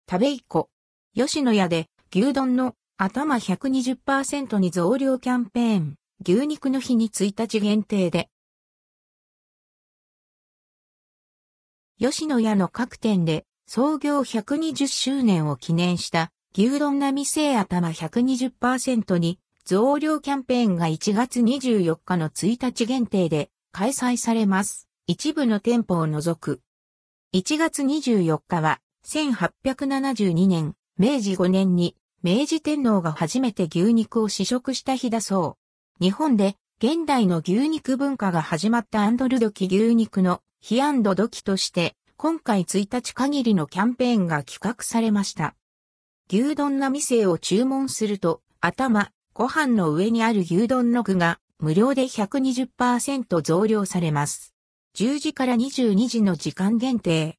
食べいこ。吉野家で牛丼の頭 120% に増量キャンペーン。牛肉の日に1日限定で。吉野家の各店で創業120周年を記念した牛丼並製頭 120% に増量キャンペーンが1月24日の1日限定で開催されます。一部の店舗を除く。1月24日は1872年、明治5年に明治天皇が初めて牛肉を試食した日だそう。日本で現代の牛肉文化が始まったルドキ牛肉の日ドキとして今回1日限りのキャンペーンが企画されました。牛丼並製を注文すると頭、ご飯の上にある牛丼の具が無料で 120% 増量されます。10時から22時の時間限定。